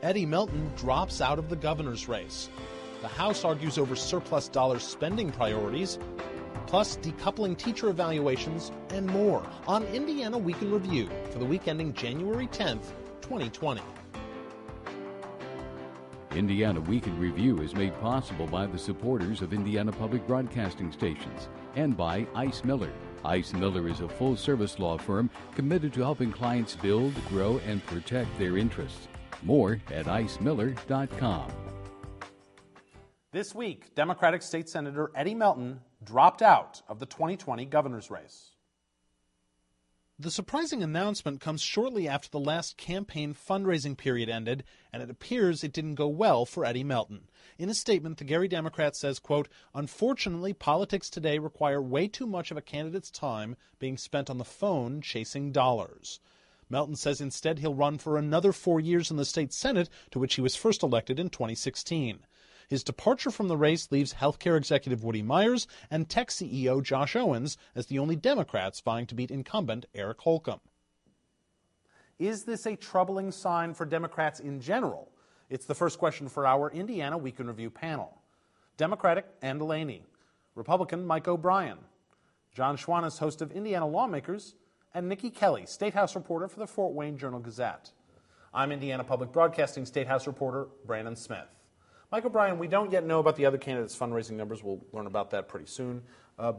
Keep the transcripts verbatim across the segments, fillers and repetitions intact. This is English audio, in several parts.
Eddie Melton drops out of the governor's race. The House argues over surplus dollar spending priorities, plus decoupling teacher evaluations and more on Indiana Week in Review for the week ending January tenth, twenty twenty. Indiana Week in Review is made possible by the supporters of Indiana Public Broadcasting Stations and by Ice Miller. Ice Miller is a full-service law firm committed to helping clients build, grow, and protect their interests. More at ice miller dot com. This week, Democratic State Senator Eddie Melton dropped out of the twenty twenty governor's race. The surprising announcement comes shortly after the last campaign fundraising period ended, and it appears it didn't go well for Eddie Melton. In a statement, the Gary Democrat says, quote, "Unfortunately, politics today require way too much of a candidate's time being spent on the phone chasing dollars." Melton says instead he'll run for another four years in the state Senate, to which he was first elected in twenty sixteen. His departure from the race leaves healthcare executive Woody Myers and tech C E O Josh Owens as the only Democrats vying to beat incumbent Eric Holcomb. Is this a troubling sign for Democrats in general? It's the first question for our Indiana Week in Review panel. Democratic Ann Delaney, Republican Mike O'Brien, John Schwannis, host of Indiana Lawmakers, and Nikki Kelly, State House reporter for the Fort Wayne Journal-Gazette. I'm Indiana Public Broadcasting State House reporter Brandon Smith. Mike O'Brien, we don't yet know about the other candidates' fundraising numbers. We'll learn about that pretty soon. Uh,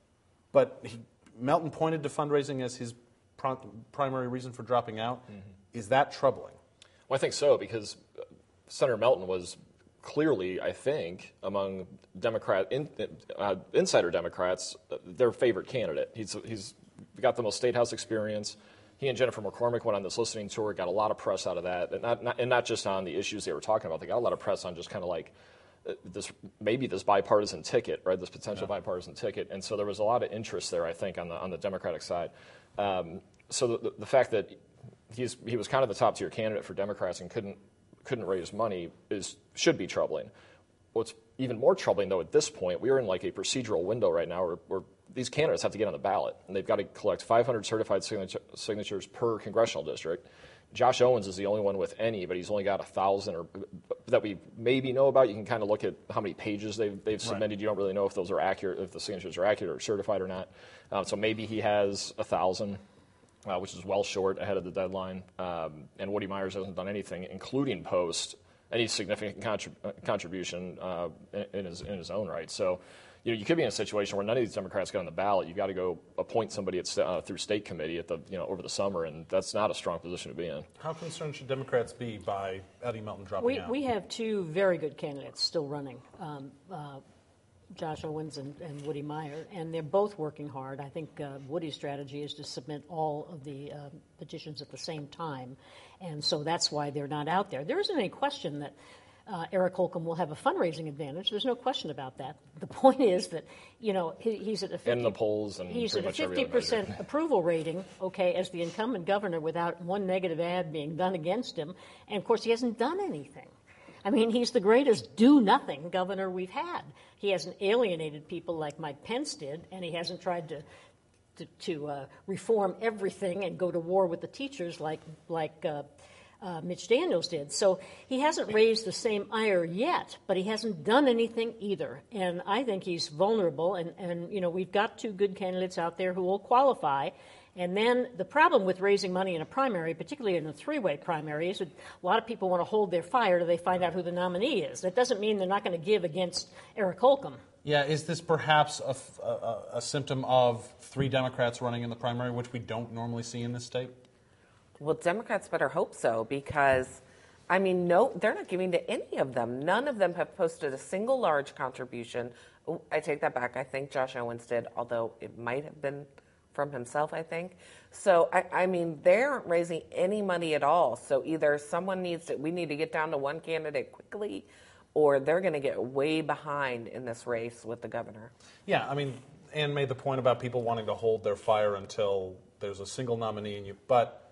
but he, Melton pointed to fundraising as his pro- primary reason for dropping out. Mm-hmm. Is that troubling? Well, I think so, because Senator Melton was clearly, I think, among Democrat in, uh, insider Democrats, uh, their favorite candidate. He's he's got the most state house experience. He and Jennifer McCormick went on this listening tour, got a lot of press out of that, and not, not, and not just on the issues they were talking about. They got a lot of press on just kind of like uh, this, maybe this bipartisan ticket, right? This potential yeah. bipartisan ticket, and so there was a lot of interest there, I think, on the on the Democratic side. Um, so the, the fact that he's he was kind of the top tier candidate for Democrats and couldn't couldn't raise money is should be troubling. What's even more troubling, though, at this point, we are in like a procedural window right now where, where these candidates have to get on the ballot, and they've got to collect five hundred certified signatures per congressional district. Josh Owens is the only one with any, but he's only got a thousand or that we maybe know about. You can kind of look at how many pages they've they've submitted. Right. You don't really know if those are accurate, if the signatures are accurate or certified or not. Um, so maybe he has a thousand, uh, which is well short ahead of the deadline. Um, and Woody Myers hasn't done anything, including post any significant contrib- contribution uh, in, in his in his own right. So. You know, you could be in a situation where none of these Democrats get on the ballot. You've got to go appoint somebody at, uh, through state committee at the you know over the summer, and that's not a strong position to be in. How concerned should Democrats be by Eddie Melton dropping we, out? We have two very good candidates still running, um, uh, Josh Owens and, and Woody Meyer, and they're both working hard. I think uh, Woody's strategy is to submit all of the uh, petitions at the same time, and so that's why they're not out there. There isn't any question that Uh, Eric Holcomb will have a fundraising advantage. There's no question about that. The point is that, you know, he, he's at a fifty, in the polls and he's at a fifty percent approval rating, okay, as the incumbent governor without one negative ad being done against him. And, of course, he hasn't done anything. I mean, he's the greatest do-nothing governor we've had. He hasn't alienated people like Mike Pence did, and he hasn't tried to to, to uh, reform everything and go to war with the teachers like like uh, uh, Mitch Daniels did. So he hasn't raised the same ire yet, but he hasn't done anything either. And I think he's vulnerable. And, and you know, we've got two good candidates out there who will qualify. And then the problem with raising money in a primary, particularly in a three-way primary, is that a lot of people want to hold their fire till they find out who the nominee is. That doesn't mean they're not going to give against Eric Holcomb. Yeah, is this perhaps a, a, a symptom of three Democrats running in the primary, which we don't normally see in this state? Well, Democrats better hope so, because, I mean, no, they're not giving to any of them. None of them have posted a single large contribution. Oh, I take that back. I think Josh Owens did, although it might have been from himself, I think. So, I, I mean, they aren't raising any money at all. So either someone needs to, we need to get down to one candidate quickly, or they're going to get way behind in this race with the governor. Yeah, I mean, Ann made the point about people wanting to hold their fire until there's a single nominee in you. But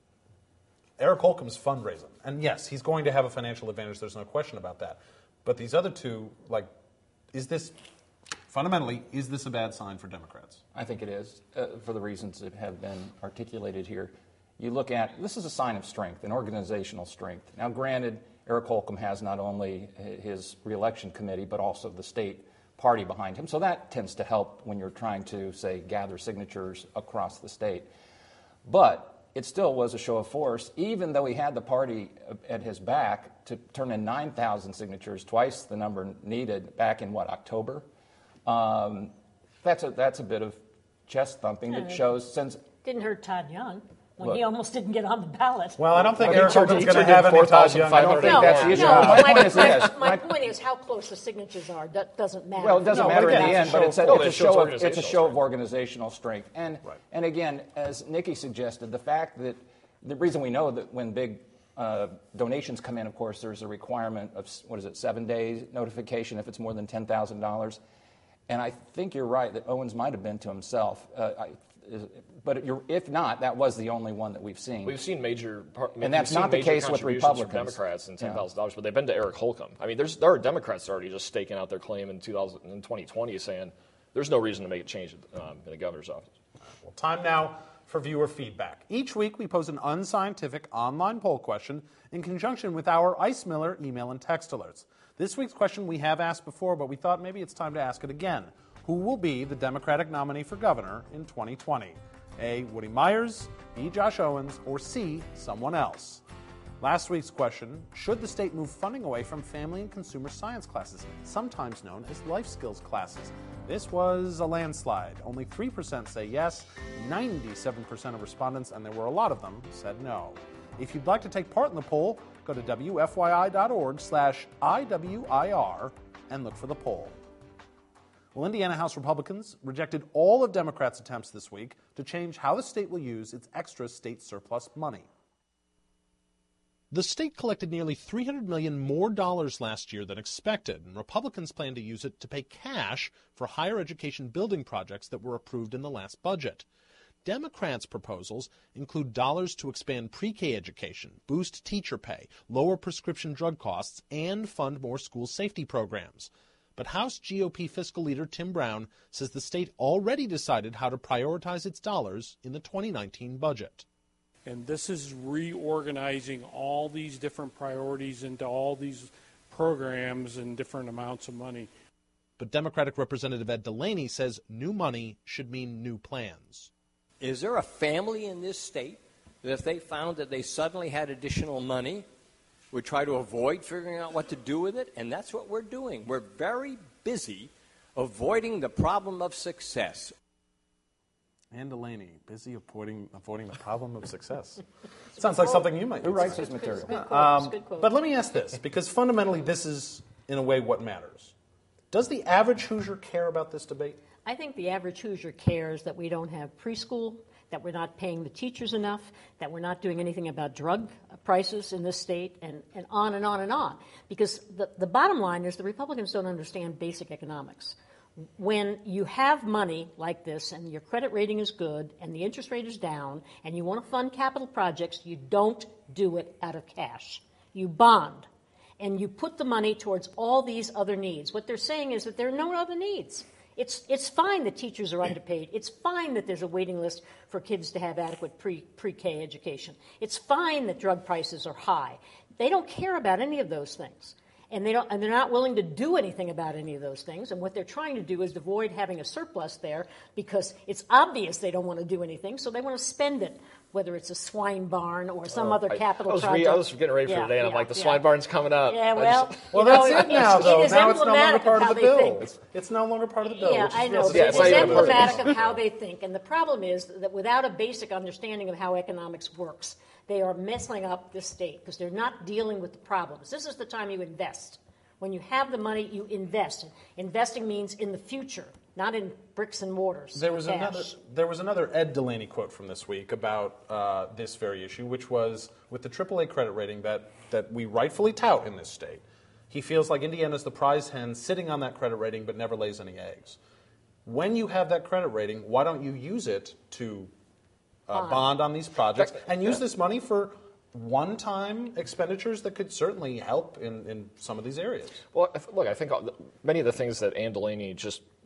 Eric Holcomb's fundraising. And yes, he's going to have a financial advantage. There's no question about that. But these other two, like, is this, fundamentally, is this a bad sign for Democrats? I think it is, uh, for the reasons that have been articulated here. you look at, this is a sign of strength, an organizational strength. Now, granted, Eric Holcomb has not only his reelection committee, but also the state party behind him. So that tends to help when you're trying to, say, gather signatures across the state. But it still was a show of force, even though he had the party at his back to turn in nine thousand signatures, twice the number needed back in, what, October? Um, that's, a, that's a bit of chest thumping that shows since... Didn't hurt Todd Young when Look, he almost didn't get on the ballot. Well, I don't think Well, Eric he turned- Holcomb's he going to turned have in any Todd Young. I don't four thousand five hundred think No, that's the the issue. issue. no, My my, point is my- this. my My- point is how close the signatures are. That doesn't matter. Well, it doesn't No, matter but in the again, end, but it's a, well, it's a it shows show of it's a organizational show of strength. organizational strength. And Right. and again, as Nikki suggested, the fact that the reason we know that when big uh, donations come in, of course, there's a requirement of what is it, seven days notification if it's more than ten thousand dollars. And I think you're right that Owens might have been to himself. Uh, I, is, but you're, if not, that was the only one that we've seen. We've seen major, par- And that's we've seen not the major case with contributions Republicans. from Democrats and Yeah. ten thousand dollars, but they've been to Eric Holcomb. I mean, there's there are Democrats already just staking out their claim in two thousand in twenty twenty, saying there's no reason to make a change um, in the governor's office. Well, time now for viewer feedback. Each week we pose an unscientific online poll question in conjunction with our Ice Miller email and text alerts. This week's question we have asked before, but we thought maybe it's time to ask it again. Who will be the Democratic nominee for governor in twenty twenty? A. Woody Myers, B. Josh Owens, or C. someone else? Last week's question, should the state move funding away from family and consumer science classes, sometimes known as life skills classes? This was a landslide. Only three percent say yes, ninety-seven percent of respondents, and there were a lot of them, said no. If you'd like to take part in the poll, go to W F Y I dot org slash I W I R and look for the poll. Well, Indiana House Republicans rejected all of Democrats' attempts this week to change how the state will use its extra state surplus money. The state collected nearly three hundred million dollars more dollars last year than expected, and Republicans plan to use it to pay cash for higher education building projects that were approved in the last budget. Democrats' proposals include dollars to expand pre-K education, boost teacher pay, lower prescription drug costs, and fund more school safety programs. But House G O P fiscal leader Tim Brown says the state already decided how to prioritize its dollars in the twenty nineteen budget. And this is reorganizing all these different priorities into all these programs and different amounts of money. But Democratic Representative Ed Delaney says new money should mean new plans. Is there a family in this state that if they found that they suddenly had additional money, would try to avoid figuring out what to do with it? And that's what we're doing. We're very busy avoiding the problem of success. Ann Delaney, busy avoiding, avoiding the problem of success. Sounds like something you might do. Who writes this material? Good quote. Um, Good quote. but let me ask this, because fundamentally this is, in a way, what matters. Does the average Hoosier care about this debate? I think the average Hoosier cares that we don't have preschool, that we're not paying the teachers enough, that we're not doing anything about drug prices in this state, and, and on and on and on. Because the, the bottom line is the Republicans don't understand basic economics. When you have money like this and your credit rating is good and the interest rate is down and you want to fund capital projects, you don't do it out of cash. You bond. And you put the money towards all these other needs. What they're saying is that there are no other needs. It's it's fine that teachers are underpaid. It's fine that there's a waiting list for kids to have adequate pre, pre-K education. It's fine that drug prices are high. They don't care about any of those things. And, they don't, and they're not willing to do anything about any of those things. And what they're trying to do is avoid having a surplus there because it's obvious they don't want to do anything, so they want to spend it, whether it's a swine barn or some other I, capital I was project. Re- I was getting ready for Yeah, today, and I'm yeah, like, the yeah. swine barn's coming up. Yeah, I well, just- Well, you know, that's it now, it's, though. It is Now it's no longer emblematic part of of how the they bill. think. It's, it's no longer part of the bill. Yeah, which is I know. yes, Yeah, But it's it's not even part of it. emblematic of how they think. And the problem is that without a basic understanding of how economics works, they are messing up this state because they're not dealing with the problems. This is the time you invest. When you have the money, you invest. Investing means in the future, not in bricks and mortars. There was cash. another. There was another Ed Delaney quote from this week about uh, this very issue, which was with the triple A credit rating that that we rightfully tout in this state. He feels like Indiana's the prize hen sitting on that credit rating but never lays any eggs. When you have that credit rating, why don't you use it to uh, Bond. bond on these projects and use this money for one-time expenditures that could certainly help in, in some of these areas? Well, I th- look, I think all the- many of the things that Ann Delaney just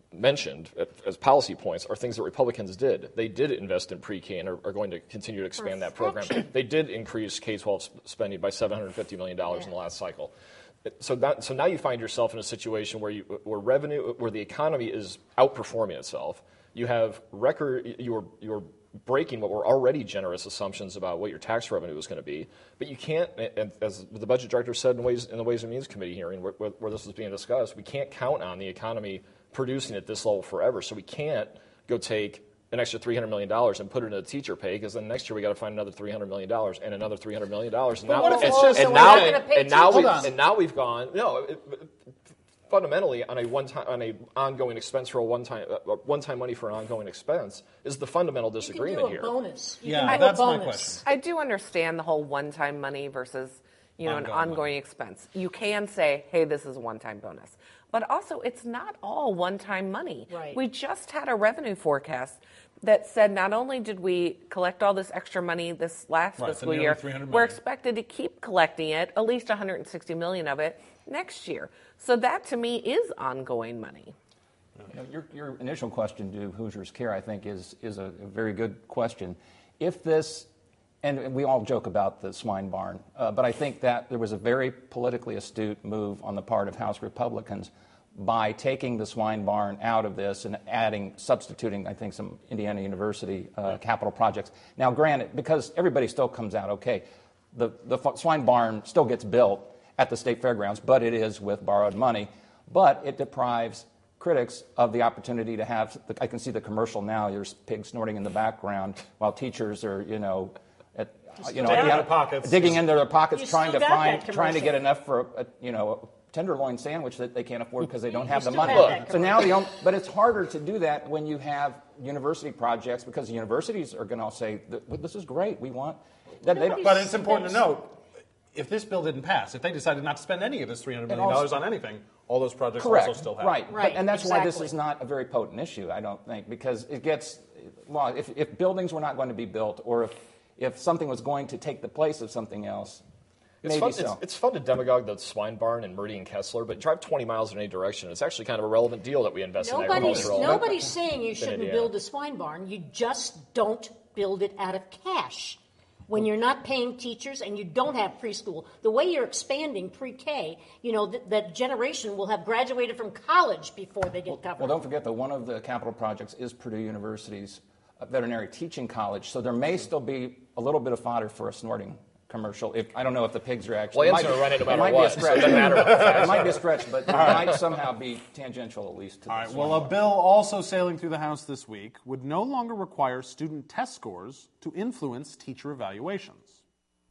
mentioned as policy points are things that Republicans did. They did invest in pre-K and are, are going to continue to expand that program. They did increase K twelve spending by seven hundred fifty million dollars yeah. in the last cycle. So, that, so now you find yourself in a situation where, you, where revenue, where the economy is outperforming itself. You have record, you're, you're breaking what were already generous assumptions about what your tax revenue is going to be. But you can't, and as the budget director said in, ways, in the Ways and Means Committee hearing where, where this was being discussed, we can't count on the economy producing at this level forever. So we can't go take an extra three hundred million dollars and put it in a teacher pay, because then next year we got to find another three hundred million dollars and another three hundred million dollars. And but now, what if and, it's just and so now, we're not pay and now, we, on. and now we've gone, no, it, it, fundamentally on a one-time, on a ongoing expense for a one-time, uh, one-time money for an ongoing expense is the fundamental disagreement you can do a here. Bonus. You yeah, can do that's a bonus. my question. I do understand the whole one-time money versus, you know, ongoing an ongoing money. expense. You can say, hey, this is a one-time bonus. But also, it's not all one-time money. Right. We just had a revenue forecast that said not only did we collect all this extra money this last right, fiscal year, we're million. expected to keep collecting it, at least one hundred sixty million of it, next year. So that, to me, is ongoing money. You know, your, your initial question to Hoosiers Care, I think, is, is a, a very good question. If this, and we all joke about the swine barn, uh, but I think that there was a very politically astute move on the part of House Republicans by taking the swine barn out of this and adding, substituting, I think, some Indiana University uh, capital projects. Now, granted, because everybody still comes out okay, the, the swine barn still gets built at the state fairgrounds, but it is with borrowed money. But it deprives critics of the opportunity to have, I can see the commercial now, there's pigs snorting in the background while teachers are, you know, at, you know, Down at the pockets. digging into their pockets, You trying to still got find, that trying to get commercial. enough for, a, a, you know, a tenderloin sandwich that they can't afford because they don't have the still money. have that So now the only, but it's harder to do that when you have university projects, because the universities are going to all say, this is great, we want that. They don't, But it's important to note, if this bill didn't pass, if they decided not to spend any of this three hundred million dollars on anything, all those projects correct, also still happen. right, Right, but, and that's why this exactly. is not a very potent issue, I don't think, because it gets, well, if, if buildings were not going to be built, or if, if something was going to take the place of something else, It's maybe fun, so. it's, it's fun to demagogue the swine barn and Meridian Kessler, but drive twenty miles in any direction. It's actually kind of a relevant deal that we invest in Nobody's, agricultural. nobody's saying you shouldn't Indiana. build a swine barn. You just don't build it out of cash. When you're not paying teachers and you don't have preschool, the way you're expanding pre-K, you know, th- that generation will have graduated from college before they get covered. Well, don't forget that one of the capital projects is Purdue University's uh, veterinary teaching college, so there may still be a little bit of fodder for a snorting commercial. If I don't know if the pigs are actually. Well, it's it going to run it no it matter might what. Be a So stretch. it doesn't matter about the facts. It might be a stretch, but it might somehow be tangential at least to All the right, swine well, a barn. bill also sailing through the House this week would no longer require student test scores to influence teacher evaluations.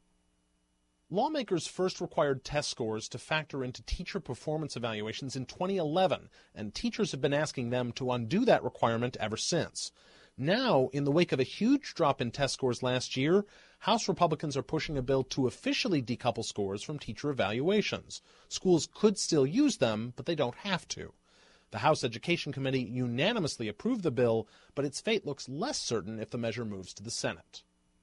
Lawmakers first required test scores to factor into teacher performance evaluations in twenty eleven, and teachers have been asking them to undo that requirement ever since. Now, in the wake of a huge drop in test scores last year, House Republicans are pushing a bill to officially decouple scores from teacher evaluations. Schools could still use them, but they don't have to. The House Education Committee unanimously approved the bill, but its fate looks less certain if the measure moves to the Senate.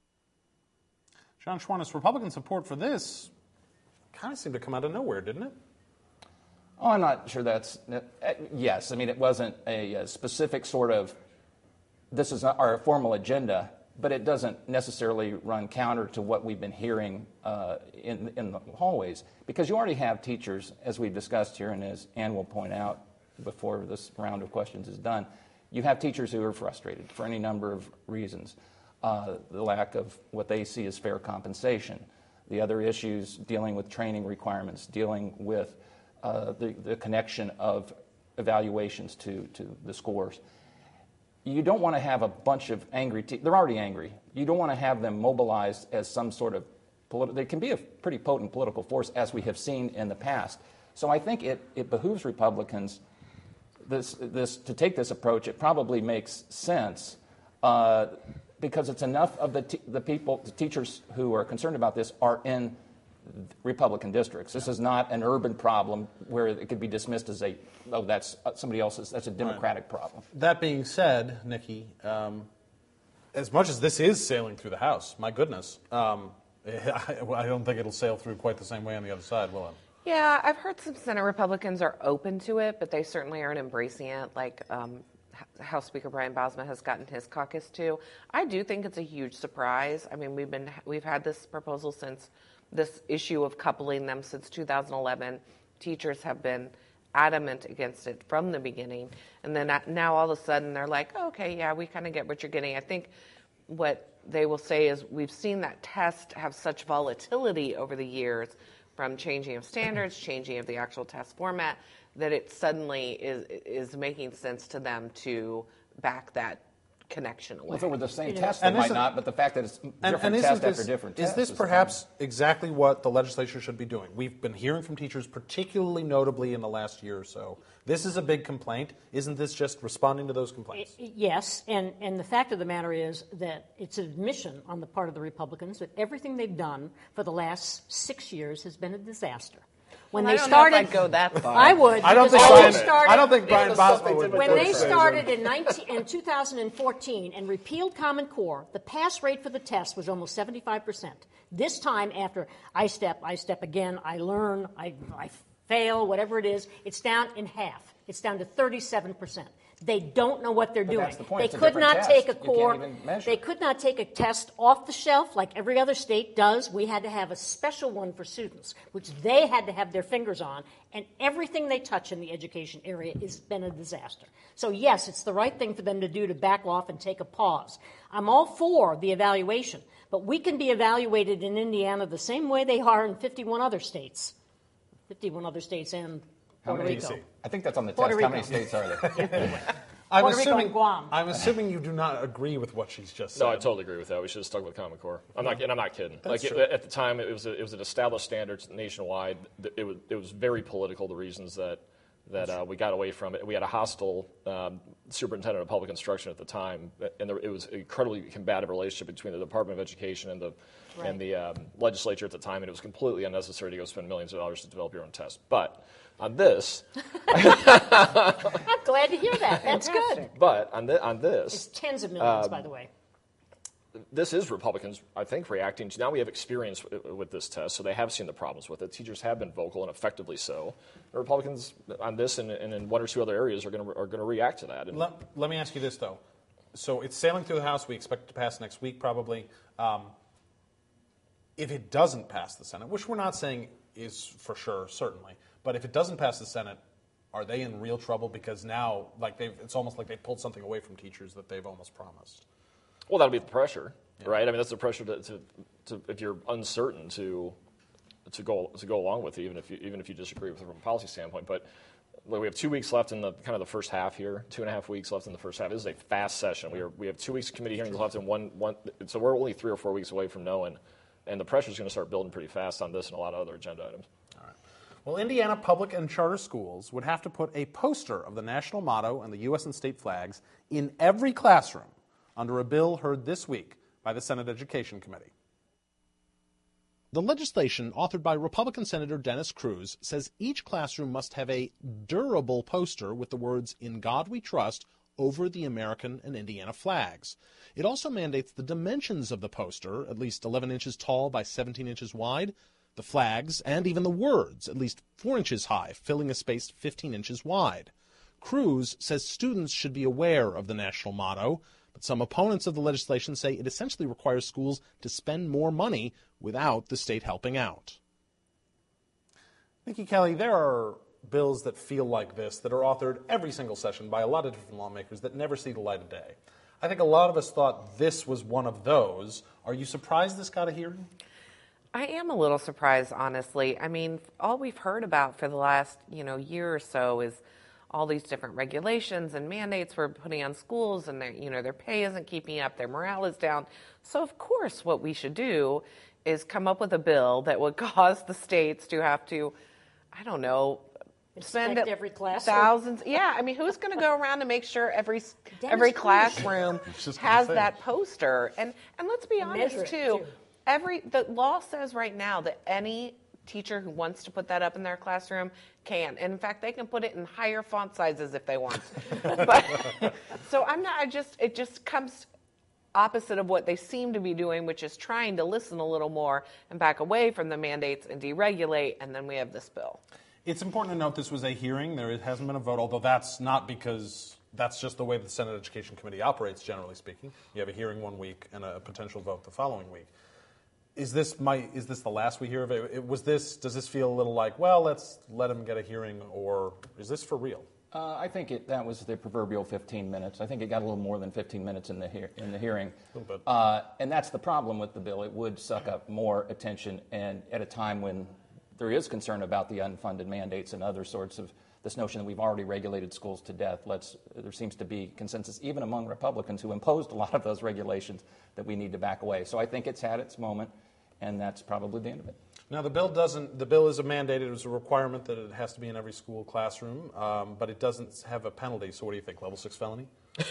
John Schwantes, Republican support for this kind of seemed to come out of nowhere, didn't it? Oh, I'm not sure that's. Uh, yes, I mean, it wasn't a, a specific sort of, this is not our formal agenda, but it doesn't necessarily run counter to what we've been hearing uh, in, in the hallways. Because you already have teachers, as we've discussed here, and as Ann will point out before this round of questions is done, you have teachers who are frustrated for any number of reasons. Uh, the lack of what they see as fair compensation, the other issues dealing with training requirements, dealing with uh, the, the connection of evaluations to, to the scores. You don't want to have a bunch of angry te- they're already angry. You don't want to have them mobilized as some sort of political, they can be a pretty potent political force, as we have seen in the past. So I think it, it behooves Republicans this, this, to take this approach. It probably makes sense. Uh, because it's enough of the, t- the people, the teachers who are concerned about this are in Republican districts. This is not an urban problem where it could be dismissed as a, oh, that's somebody else's, that's a Democratic right. problem. That being said, Nikki, um, as much as this is sailing through the House, my goodness, um, I, I don't think it'll sail through quite the same way on the other side, will it? Yeah, I've heard some Senate Republicans are open to it, but they certainly aren't embracing it. Like um, House Speaker Brian Bosma has gotten his caucus to. I do think it's a huge surprise. I mean, we've been we've had this proposal since this issue of coupling them since two thousand eleven. Teachers have been adamant against it from the beginning, and then now all of a sudden they're like, oh, okay, yeah, we kind of get what you're getting. I think what they will say is we've seen that test have such volatility over the years, from changing of standards, changing of the actual test format, that it suddenly is is making sense to them to back that connection away. Well, if it were the same Yeah. test, they And might isn't- not, but the fact that it's And, different and test isn't after this, different is test this is perhaps exactly what the legislature should be doing? We've been hearing from teachers, particularly notably in the last year or so. This is a big complaint. Isn't this just responding to those complaints? Yes, and, and the fact of the matter is that it's an admission on the part of the Republicans that everything they've done for the last six years has been a disaster. When Well, they I don't know started, if I'd go that far. I would. I don't because think when Brian, they started, I don't think Brian the stuff Bosma they would. did with when Those they days, started in, nineteen, in two thousand fourteen and repealed Common Core, the pass rate for the test was almost seventy-five percent. This time, after I step, I step again, I learn, I, I fail, whatever it is, it's down in half. It's down to thirty-seven percent. They don't know what they're But doing. that's the point. They It's a could different not test. take a You can't core. even measure. They could not take a test off the shelf like every other state does. We had to have a special one for students, which they had to have their fingers on, and everything they touch in the education area has been a disaster. So yes, it's the right thing for them to do to back off and take a pause. I'm all for the evaluation, but we can be evaluated in Indiana the same way they are in fifty-one other states, fifty-one other states and Puerto many Rico. do you see? I think that's on the Puerto test. How many Rico. states are there? I'm Puerto Rico assuming, and Guam. I'm assuming you do not agree with what she's just said. No, I totally agree with that. We should have stuck with Common Core. I'm not, and I'm not kidding. That's like true. it, at the time, it was a, it was an established standard nationwide. It was it was very political. The reasons that that uh, we got away from it. We had a hostile um, superintendent of public instruction at the time, and there, it was an incredibly combative relationship between the Department of Education and the Right. and the um, legislature at the time, and it was completely unnecessary to go spend millions of dollars to develop your own test. But on this, I'm glad to hear that. That's good. but on, thi- on this, It's tens of millions, Um, by the way. this is Republicans, I think, reacting to. Now we have experience with, with this test, so they have seen the problems with it. Teachers have been vocal, and effectively so. The Republicans on this and, and in one or two other areas are going to are going to react to that. And Let, let me ask you this, though. So it's sailing through the House. We expect it to pass next week, probably. Um, if it doesn't pass the Senate, which we're not saying is for sure, certainly, but if it doesn't pass the Senate, are they in real trouble? Because now, like they've, it's almost like they pulled something away from teachers that they've almost promised. well, that'll be the pressure, right? I mean, that's the pressure to, to, to if you're uncertain to to go to go along with it, even if you, even if you disagree with it from a policy standpoint. But well, we have two weeks left in the kind of the first half here, two and a half weeks left in the first half. This is a fast session. We are we have two weeks of committee hearings left, and one one. So we're only three or four weeks away from knowing, and the pressure is going to start building pretty fast on this and a lot of other agenda items. Well, Indiana public and charter schools would have to put a poster of the national motto and the U S and state flags in every classroom under a bill heard this week by the Senate Education Committee. The legislation, authored by Republican Senator Dennis Cruz, says each classroom must have a durable poster with the words, "In God We Trust," over the American and Indiana flags. It also mandates the dimensions of the poster, at least eleven inches tall by seventeen inches wide, the flags, and even the words, at least four inches high, filling a space fifteen inches wide. Cruz says students should be aware of the national motto, but some opponents of the legislation say it essentially requires schools to spend more money without the state helping out. Nikki Kelly, there are bills that feel like this that are authored every single session by a lot of different lawmakers that never see the light of day. I think a lot of us thought this was one of those. Are you surprised this got a hearing? I am a little surprised, honestly. I mean, all we've heard about for the last, you know, year or so is all these different regulations and mandates we're putting on schools, and their, you know, their pay isn't keeping up, their morale is down. So of course, what we should do is come up with a bill that would cause the states to have to, I don't know, spend Inspect every classroom. thousands. Yeah, I mean, who's going to go around and make sure every Dennis every Cruz. classroom just gonna has say. that poster? And and let's be honest Measure it, too. too. Every the law says right now that any teacher who wants to put that up in their classroom can. And in fact, they can put it in higher font sizes if they want. But so I'm not. I just it just comes. opposite of what they seem to be doing, which is trying to listen a little more and back away from the mandates and deregulate, and then we have this bill. It's important to note this was a hearing. There hasn't been a vote, although that's not because that's just the way the Senate Education Committee operates, generally speaking. You have a hearing one week and a potential vote the following week. Is this my? Is this the last we hear of it? it was this? Does this feel a little like, well, let's let him get a hearing, or is this for real? Uh, I think it, that was the proverbial fifteen minutes. I think it got a little more than fifteen minutes in the hear, in the hearing. A little bit. Uh, and that's the problem with the bill. It would suck up more attention, and at a time when there is concern about the unfunded mandates and other sorts of this notion that we've already regulated schools to death. Let's, there seems to be consensus, even among Republicans who imposed a lot of those regulations, that we need to back away. So I think it's had its moment, and that's probably the end of it. Now, the bill doesn't, the bill is a mandate, it was a requirement that it has to be in every school classroom, um, but it doesn't have a penalty. So what do you think, level six felony?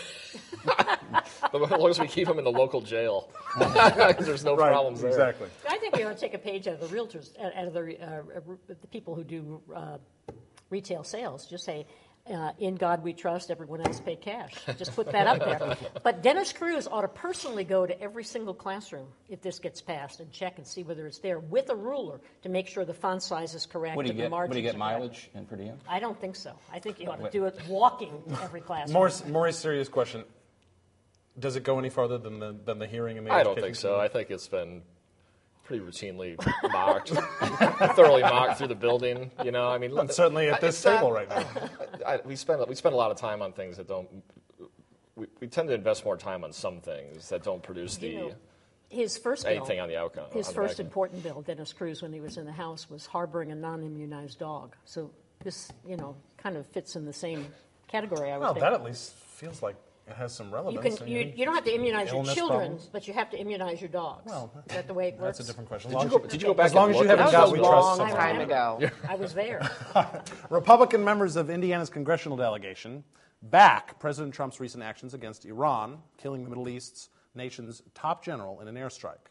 As long as we keep them in the local jail, there's no right, problems there. Exactly. I think we ought to take a page out of the realtors, out of the, uh, the people who do uh, retail sales. Just say, uh, in God we trust, everyone else pay cash. Just put that up there. But Dennis Cruz ought to personally go to every single classroom if this gets passed and check and see whether it's there with a ruler to make sure the font size is correct Would he and the get, margins would he get are mileage and per diem? I don't think so. I think you ought to do it walking to every classroom. More, more serious question. Does it go any farther than the, than the hearing in the I don't education think so. committee? I think it's been pretty routinely mocked, thoroughly mocked through the building. You know, I mean, And certainly at this it's not- table right now. I, we spend we spend a lot of time on things that don't. We, we tend to invest more time on some things that don't produce the You know, his first bill, anything on the outcome. his on the first back end. important bill, Dennis Cruz, when he was in the House, was harboring a non-immunized dog. So this, you know, kind of fits in the same category, I would Well, think. that at least feels like it has some You relevance. can I you, mean, you don't have to immunize your illness children, problems. but you have to immunize your dogs. Well, is that the way it works? That's a different question. Did As you long go? as Did you go back? as long and as you look haven't at got it? we That was a trust long someone. time ago. I was there. Republican members of Indiana's congressional delegation back President Trump's recent actions against Iran, killing the Middle East's nation's top general in an airstrike.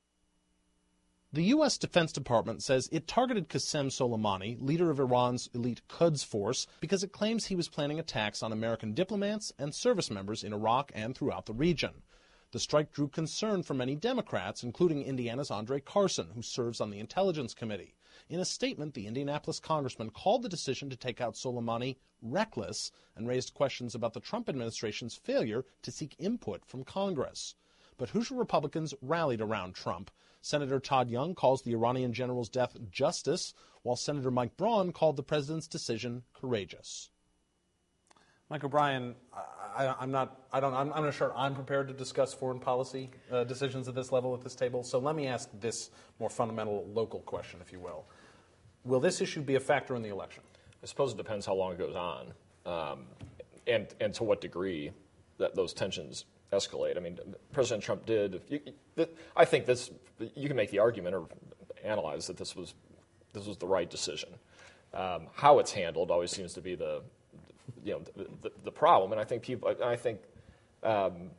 The U S Defense Department says it targeted Qasem Soleimani, leader of Iran's elite Quds force, because it claims he was planning attacks on American diplomats and service members in Iraq and throughout the region. The strike drew concern from many Democrats, including Indiana's Andre Carson, who serves on the Intelligence Committee. In a statement, the Indianapolis congressman called the decision to take out Soleimani reckless and raised questions about the Trump administration's failure to seek input from Congress. But Hoosier Republicans rallied around Trump. Senator Todd Young calls the Iranian general's death justice, while Senator Mike Braun called the president's decision courageous. Mike O'Brien, I, I, I'm not. I don't. I'm, I'm not sure I'm prepared to discuss foreign policy uh, decisions at this level at this table. So let me ask this more fundamental local question, if you will: will this issue be a factor in the election? I suppose it depends how long it goes on, um, and and to what degree that those tensions escalate. I mean, President Trump did. You, I think this. You can make the argument or analyze that this was this was the right decision. Um, how it's handled always seems to be the you know the, the, the problem, and I think people. I think um,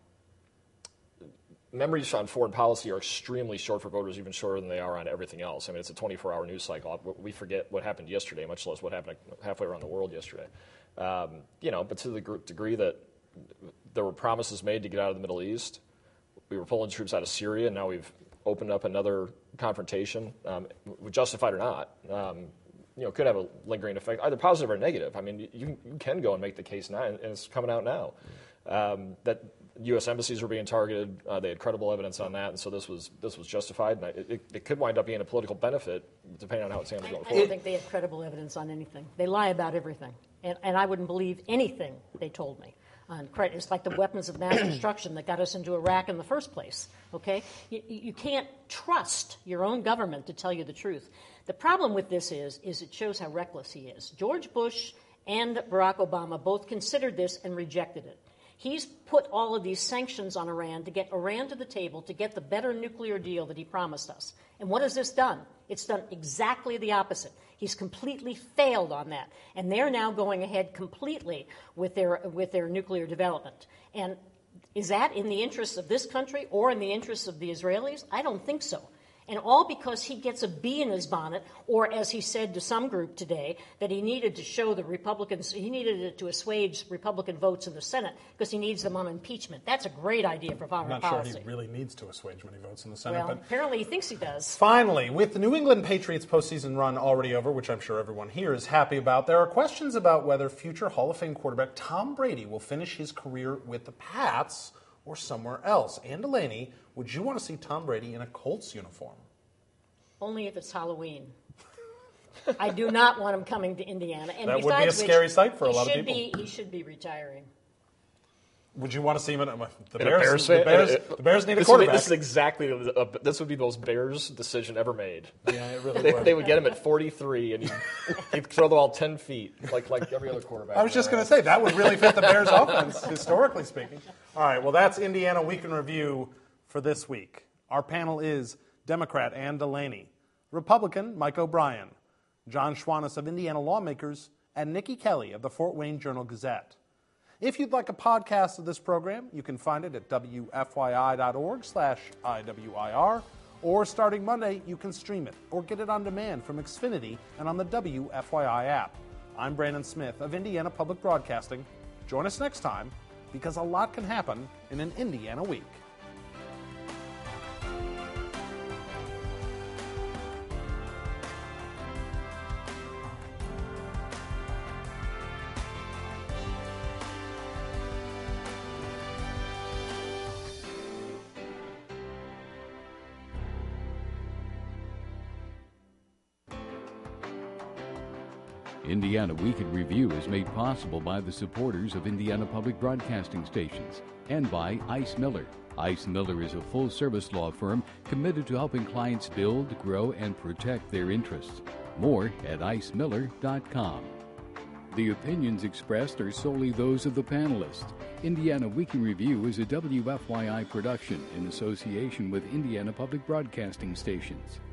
memories on foreign policy are extremely short for voters, even shorter than they are on everything else. I mean, it's a twenty-four hour news cycle. We forget what happened yesterday, much less what happened halfway around the world yesterday. Um, you know, but to the degree that there were promises made to get out of the Middle East, we were pulling troops out of Syria, and now we've opened up another confrontation, um, justified or not. Um, you know, could have a lingering effect, either positive or negative. I mean, you, you can go and make the case now, and it's coming out now, um, that U S embassies were being targeted. Uh, they had credible evidence on that, and so this was this was justified. And it, it, it could wind up being a political benefit, depending on how it's handled going I forward. don't think they have credible evidence on anything. They lie about everything, and, and I wouldn't believe anything they told me. On credit. It's like the weapons of mass destruction that got us into Iraq in the first place, okay? You, you can't trust your own government to tell you the truth. The problem with this is, is it shows how reckless he is. George Bush and Barack Obama both considered this and rejected it. He's put all of these sanctions on Iran to get Iran to the table to get the better nuclear deal that he promised us. And what has this done? It's done exactly the opposite. He's completely failed on that. And they're now going ahead completely with their with their nuclear development. And is that in the interests of this country or in the interests of the Israelis? I don't think so. And all because he gets a bee in his bonnet, or as he said to some group today, that he needed to show the Republicans, he needed it to assuage Republican votes in the Senate because he needs them on impeachment. That's a great idea for foreign I'm not policy. sure he really needs to assuage when he votes in the Senate. Well, but apparently he thinks he does. Finally, with the New England Patriots postseason run already over, which I'm sure everyone here is happy about, there are questions about whether future Hall of Fame quarterback Tom Brady will finish his career with the Pats or somewhere else. Ann Delaney, would you want to see Tom Brady in a Colts uniform? Only if it's Halloween. I do not want him coming to Indiana. And that would be a which, scary sight for a lot of should people. Be, he should be retiring. Would you want to see him in a, the In Bears? a Bears, the, Bears it, the Bears need a this quarterback. Would be, this is exactly the, uh, this would be the most Bears decision ever made. Yeah, it really they, would. they would get him at forty-three, and he'd, he'd throw the ball ten feet, like like every other quarterback. I was just going to say, that would really fit the Bears' offense, historically speaking. All right, well, that's Indiana Week in Review for this week. Our panel is Democrat Ann Delaney, Republican Mike O'Brien, John Schwannis of Indiana Lawmakers, and Nikki Kelly of the Fort Wayne Journal-Gazette. If you'd like a podcast of this program, you can find it at W F Y I dot org slash I W I R, or starting Monday, you can stream it or get it on demand from Xfinity and on the W F Y I app. I'm Brandon Smith of Indiana Public Broadcasting. Join us next time, because a lot can happen in an Indiana week. Indiana Week in Review is made possible by the supporters of Indiana Public Broadcasting Stations and by Ice Miller. Ice Miller is a full-service law firm committed to helping clients build, grow, and protect their interests. More at ice miller dot com. The opinions expressed are solely those of the panelists. Indiana Week in Review is a W F Y I production in association with Indiana Public Broadcasting Stations.